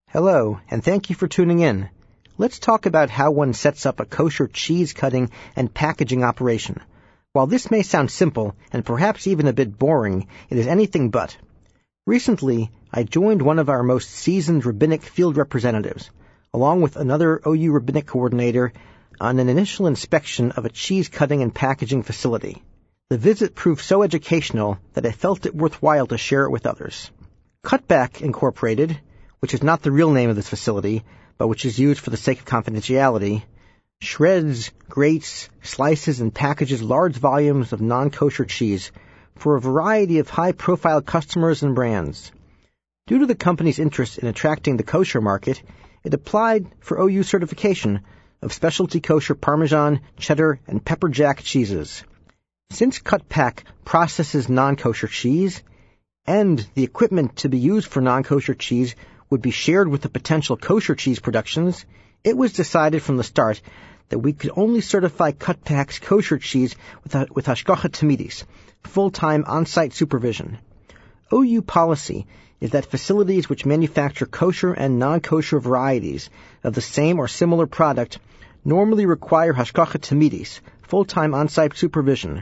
Hello, and thank you for tuning in. Let's talk about how one sets up a kosher cheese cutting and packaging operation. While this may sound simple, and perhaps even a bit boring, it is anything but. Recently, I joined one of our most seasoned rabbinic field representatives, along with another OU rabbinic coordinator, on an initial inspection of a cheese cutting and packaging facility. The visit proved so educational that I felt it worthwhile to share it with others. Cutback Incorporated, which is not the real name of this facility, but which is used for the sake of confidentiality, shreds, grates, slices, and packages large volumes of non-kosher cheese for a variety of high-profile customers and brands. Due to the company's interest in attracting the kosher market, it applied for OU certification of specialty kosher Parmesan, cheddar, and pepper jack cheeses. Since Cutpack processes non-kosher cheese, and the equipment to be used for non-kosher cheese would be shared with the potential kosher cheese productions, it was decided from the start that we could only certify Cutpack's kosher cheese with Hashgacha Tamidis, full-time on-site supervision. OU policy is that facilities which manufacture kosher and non-kosher varieties of the same or similar product normally require Hashgacha Tamidis, full-time on-site supervision,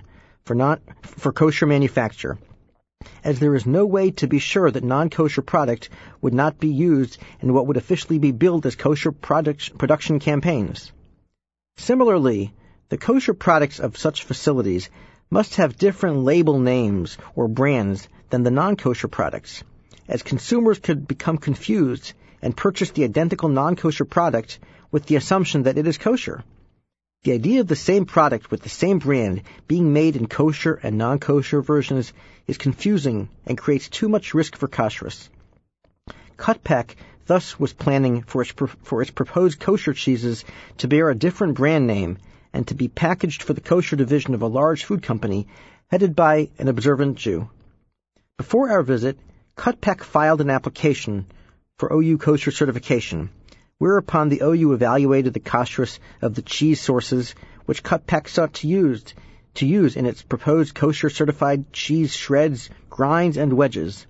for kosher manufacture, as there is no way to be sure that non-kosher product would not be used in what would officially be billed as kosher production campaigns. Similarly, the kosher products of such facilities must have different label names or brands than the non-kosher products, as consumers could become confused and purchase the identical non-kosher product with the assumption that it is kosher. The idea of the same product with the same brand being made in kosher and non-kosher versions is confusing and creates too much risk for kashrus. Cutpack thus was planning for its proposed kosher cheeses to bear a different brand name and to be packaged for the kosher division of a large food company headed by an observant Jew. Before our visit, Cutpack filed an application for OU kosher certification, whereupon the OU evaluated the kashrus of the cheese sources which Cutpack sought to use in its proposed kosher-certified cheese shreds, grinds, and wedges.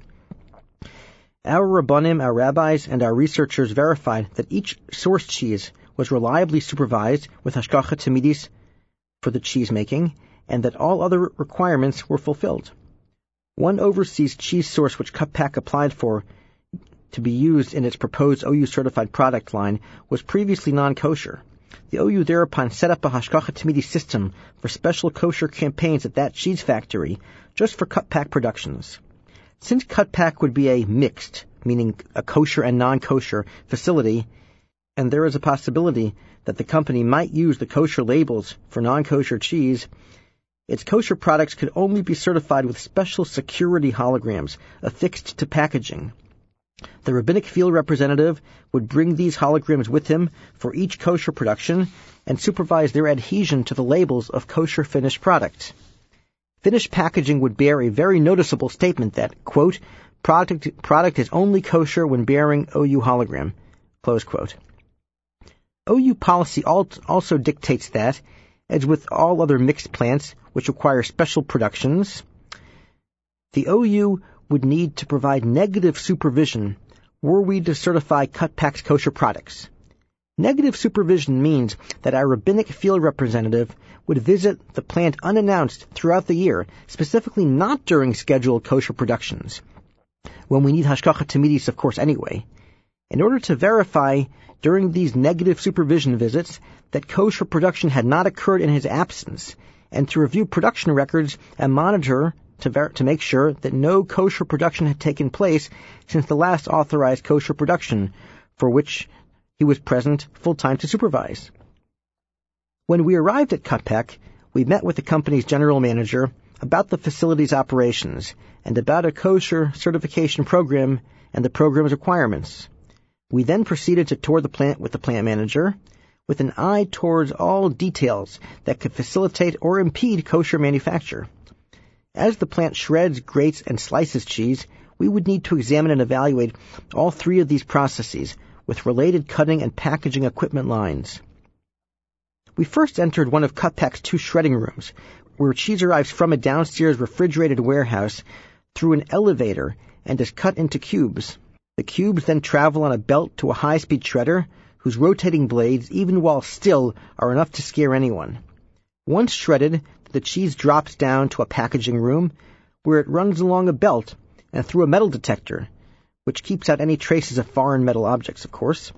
Our rabbanim, our rabbis, and our researchers verified that each source cheese was reliably supervised with Hashgacha Tamidis for the cheese making, and that all other requirements were fulfilled. One overseas cheese source which Cutpack applied for to be used in its proposed OU-certified product line was previously non-kosher. The OU thereupon set up a Hashgacha Tamidis system for special kosher campaigns at that cheese factory, just for Cutpack productions. Since Cutpack would be a mixed, meaning a kosher and non-kosher facility, and there is a possibility that the company might use the kosher labels for non-kosher cheese, its kosher products could only be certified with special security holograms affixed to packaging. The rabbinic field representative would bring these holograms with him for each kosher production and supervise their adhesion to the labels of kosher finished product. Finished packaging would bear a very noticeable statement that, quote, product is only kosher when bearing OU hologram, close quote. OU policy also dictates that, as with all other mixed plants which require special productions, the OU would need to provide negative supervision were we to certify Cutpack's kosher products. Negative supervision means that our rabbinic field representative would visit the plant unannounced throughout the year, specifically not during scheduled kosher productions, when we need Hashgacha Tamidis, of course, anyway, in order to verify during these negative supervision visits that kosher production had not occurred in his absence, and to review production records and monitor to make sure that no kosher production had taken place since the last authorized kosher production, for which he was present full-time to supervise. When we arrived at Cutpack, we met with the company's general manager about the facility's operations and about a kosher certification program and the program's requirements. We then proceeded to tour the plant with the plant manager, with an eye towards all details that could facilitate or impede kosher manufacture. As the plant shreds, grates, and slices cheese, we would need to examine and evaluate all three of these processes with related cutting and packaging equipment lines. We first entered one of Cutpack's 2 shredding rooms, where cheese arrives from a downstairs refrigerated warehouse through an elevator and is cut into cubes. The cubes then travel on a belt to a high-speed shredder, whose rotating blades, even while still, are enough to scare anyone. Once shredded, the cheese drops down to a packaging room, where it runs along a belt and through a metal detector, which keeps out any traces of foreign metal objects, of course.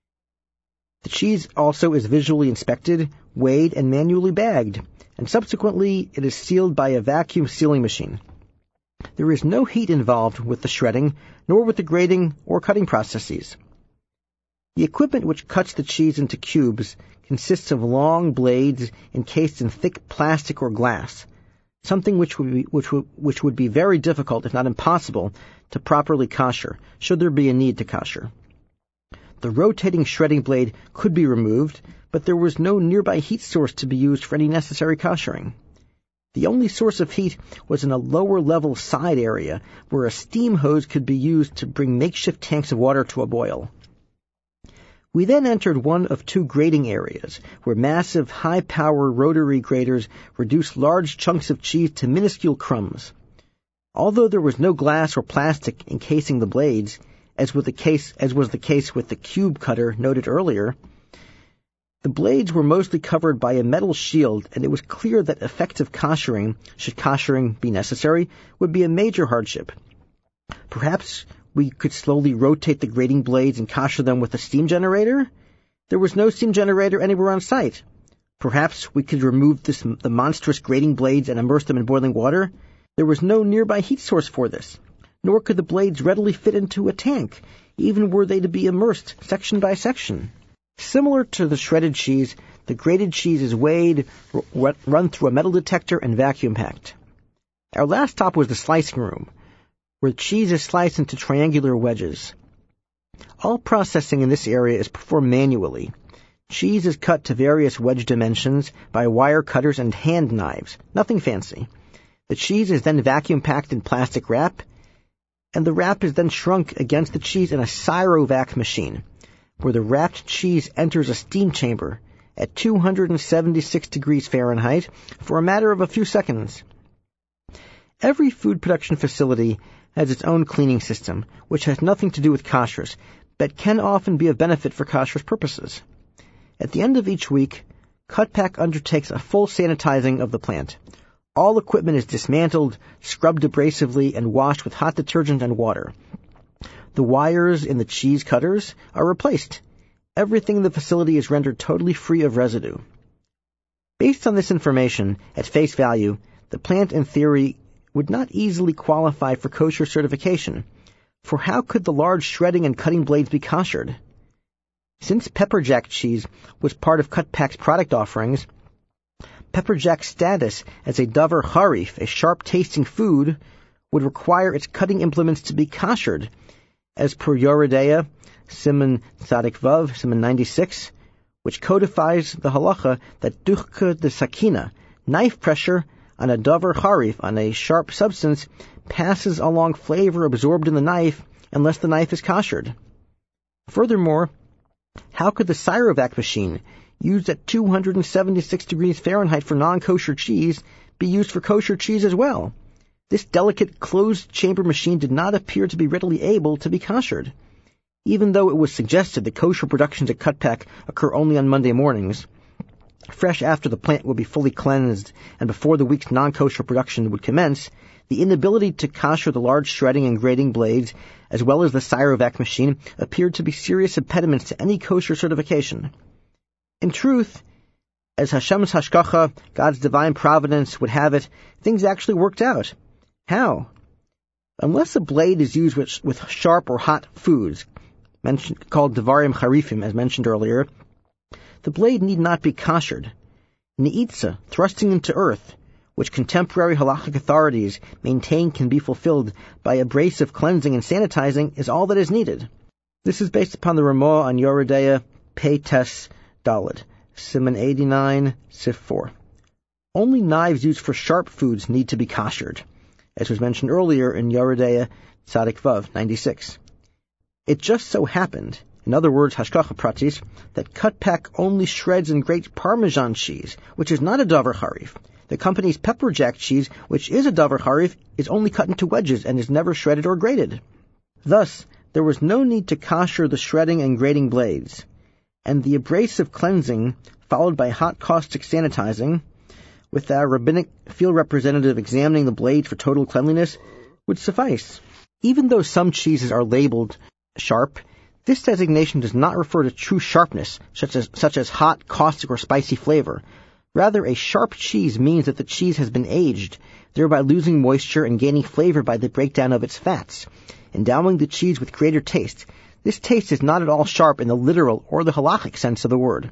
The cheese also is visually inspected, weighed, and manually bagged, and subsequently it is sealed by a vacuum sealing machine. There is no heat involved with the shredding, nor with the grating or cutting processes. The equipment which cuts the cheese into cubes consists of long blades encased in thick plastic or glass, something which would be very difficult, if not impossible, to properly kosher, should there be a need to kosher. The rotating shredding blade could be removed, but there was no nearby heat source to be used for any necessary koshering. The only source of heat was in a lower-level side area, where a steam hose could be used to bring makeshift tanks of water to a boil. We then entered one of two grating areas, where massive, high-power rotary graters reduced large chunks of cheese to minuscule crumbs. Although there was no glass or plastic encasing the blades, as was the case with the cube cutter noted earlier, the blades were mostly covered by a metal shield, and it was clear that effective koshering, should koshering be necessary, would be a major hardship. Perhaps we could slowly rotate the grating blades and kosher them with a steam generator? There was no steam generator anywhere on site. Perhaps we could remove the monstrous grating blades and immerse them in boiling water? There was no nearby heat source for this, nor could the blades readily fit into a tank, even were they to be immersed section by section. Similar to the shredded cheese, the grated cheese is weighed, run through a metal detector, and vacuum packed. Our last stop was the slicing room, where cheese is sliced into triangular wedges. All processing in this area is performed manually. Cheese is cut to various wedge dimensions by wire cutters and hand knives, nothing fancy. The cheese is then vacuum packed in plastic wrap, and the wrap is then shrunk against the cheese in a Cyrovac machine, where the wrapped cheese enters a steam chamber at 276 degrees Fahrenheit for a matter of a few seconds. Every food production facility has its own cleaning system, which has nothing to do with kashrus, but can often be of benefit for kashrus purposes. At the end of each week, Cutpack undertakes a full sanitizing of the plant. All equipment is dismantled, scrubbed abrasively, and washed with hot detergent and water. The wires in the cheese cutters are replaced. Everything in the facility is rendered totally free of residue. Based on this information, at face value, the plant in theory would not easily qualify for kosher certification, for how could the large shredding and cutting blades be koshered? Since pepperjack cheese was part of Cutpack's product offerings, pepperjack's status as a davar harif, a sharp-tasting food, would require its cutting implements to be koshered, as per Yoredeya, Siman Tzadik Vav, Siman 96, which codifies the halacha that duchka de sakina, knife pressure on a davar harif, on a sharp substance, passes along flavor absorbed in the knife unless the knife is koshered. Furthermore, how could the Cyrovac machine, used at 276 degrees Fahrenheit for non-kosher cheese, be used for kosher cheese as well? This delicate closed-chamber machine did not appear to be readily able to be koshered. Even though it was suggested that kosher productions at Cutpack occur only on Monday mornings, fresh after the plant would be fully cleansed and before the week's non-kosher production would commence, the inability to kosher the large shredding and grating blades, as well as the Cyrovac machine, appeared to be serious impediments to any kosher certification. In truth, as Hashem's hashgacha, God's divine providence, would have it, things actually worked out. How? Unless a blade is used with sharp or hot foods, called devarim harifim, as mentioned earlier, the blade need not be koshered. Neitza, thrusting into earth, which contemporary halachic authorities maintain can be fulfilled by abrasive cleansing and sanitizing, is all that is needed. This is based upon the Ramah on Yoredeya, Pei Tes Daled, Siman 89, Sif 4. Only knives used for sharp foods need to be koshered, as was mentioned earlier in Yoredeya, Tzadik Vav, 96. It just so happened, in other words, hashgacha pratis, that Cutpack only shreds and grates Parmesan cheese, which is not a davar harif. The company's pepperjack cheese, which is a davar harif, is only cut into wedges and is never shredded or grated. Thus, there was no need to kosher the shredding and grating blades, and the abrasive cleansing, followed by hot caustic sanitizing, with our rabbinic field representative examining the blades for total cleanliness, would suffice. Even though some cheeses are labeled sharp, this designation does not refer to true sharpness, such as hot, caustic, or spicy flavor. Rather, a sharp cheese means that the cheese has been aged, thereby losing moisture and gaining flavor by the breakdown of its fats, endowing the cheese with greater taste. This taste is not at all sharp in the literal or the halachic sense of the word.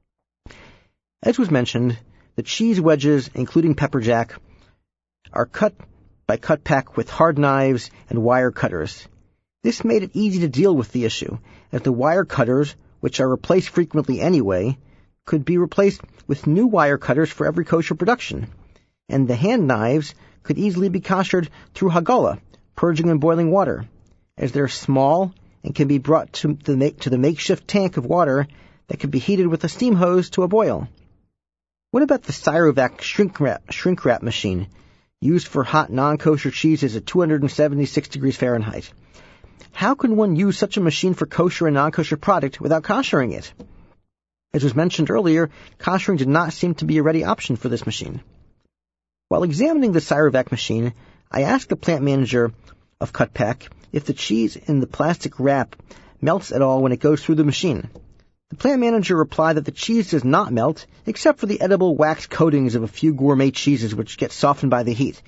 As was mentioned, the cheese wedges, including pepperjack, are cut by Cutpack with hard knives and wire cutters. This made it easy to deal with the issue, as the wire cutters, which are replaced frequently anyway, could be replaced with new wire cutters for every kosher production, and the hand knives could easily be koshered through hagala, purging in boiling water, as they're small and can be brought to the makeshift tank of water that can be heated with a steam hose to a boil. What about the Cyrovac shrink wrap machine, used for hot non-kosher cheeses at 276 degrees Fahrenheit? How can one use such a machine for kosher and non-kosher product without koshering it? As was mentioned earlier, koshering did not seem to be a ready option for this machine. While examining the Cyrovac machine, I asked the plant manager of Cutpack if the cheese in the plastic wrap melts at all when it goes through the machine. The plant manager replied that the cheese does not melt, except for the edible wax coatings of a few gourmet cheeses which get softened by the heat.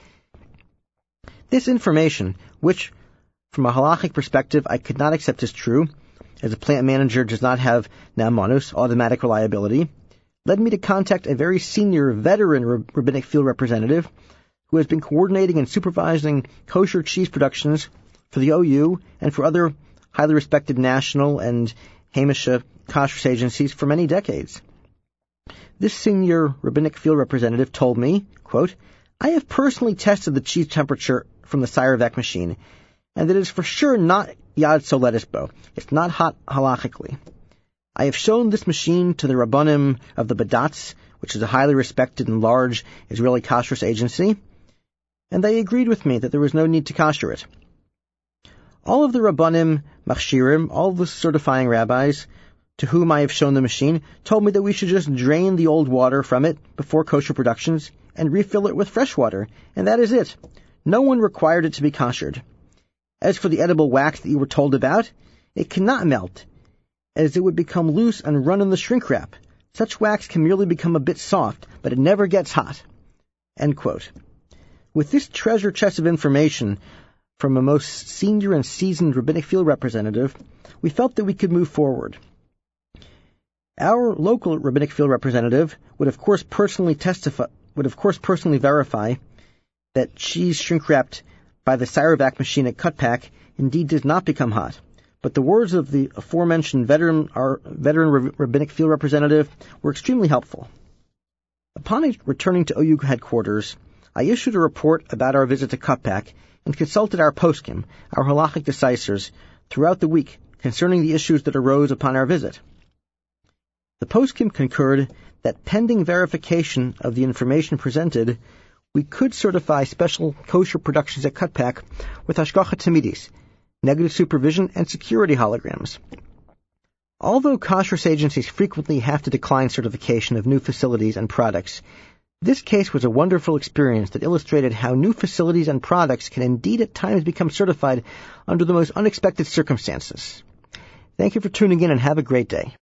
This information, which, from a halachic perspective, I could not accept as true, as a plant manager does not have na'amanus, automatic reliability, led me to contact a very senior veteran rabbinic field representative who has been coordinating and supervising kosher cheese productions for the OU and for other highly respected national and Hamisha kosher agencies for many decades. This senior rabbinic field representative told me, quote, "I have personally tested the cheese temperature from the Cyrovac machine, and it is for sure not Yad Soletisbo. It's not hot halachically. I have shown this machine to the Rabbanim of the Badatz, which is a highly respected and large Israeli kashrus agency, and they agreed with me that there was no need to kosher it. All of the Rabbanim, Machshirim, all of the certifying rabbis to whom I have shown the machine, told me that we should just drain the old water from it before kosher productions and refill it with fresh water, and that is it. No one required it to be koshered. As for the edible wax that you were told about, it cannot melt, as it would become loose and run in the shrink wrap. Such wax can merely become a bit soft, but it never gets hot." End quote. With this treasure chest of information from a most senior and seasoned rabbinic field representative, we felt that we could move forward. Our local rabbinic field representative would of course personally verify that cheese shrink-wrapped by the Cyrovac machine at Cutpack indeed does not become hot. But the words of the aforementioned veteran rabbinic field representative were extremely helpful. Upon returning to OU headquarters, I issued a report about our visit to Cutpack and consulted our poskim, our halachic decisors, throughout the week concerning the issues that arose upon our visit. The poskim concurred that pending verification of the information presented, we could certify special kosher productions at Cutpack with hashgacha tamidis, negative supervision, and security holograms. Although kashrus agencies frequently have to decline certification of new facilities and products, this case was a wonderful experience that illustrated how new facilities and products can indeed at times become certified under the most unexpected circumstances. Thank you for tuning in and have a great day.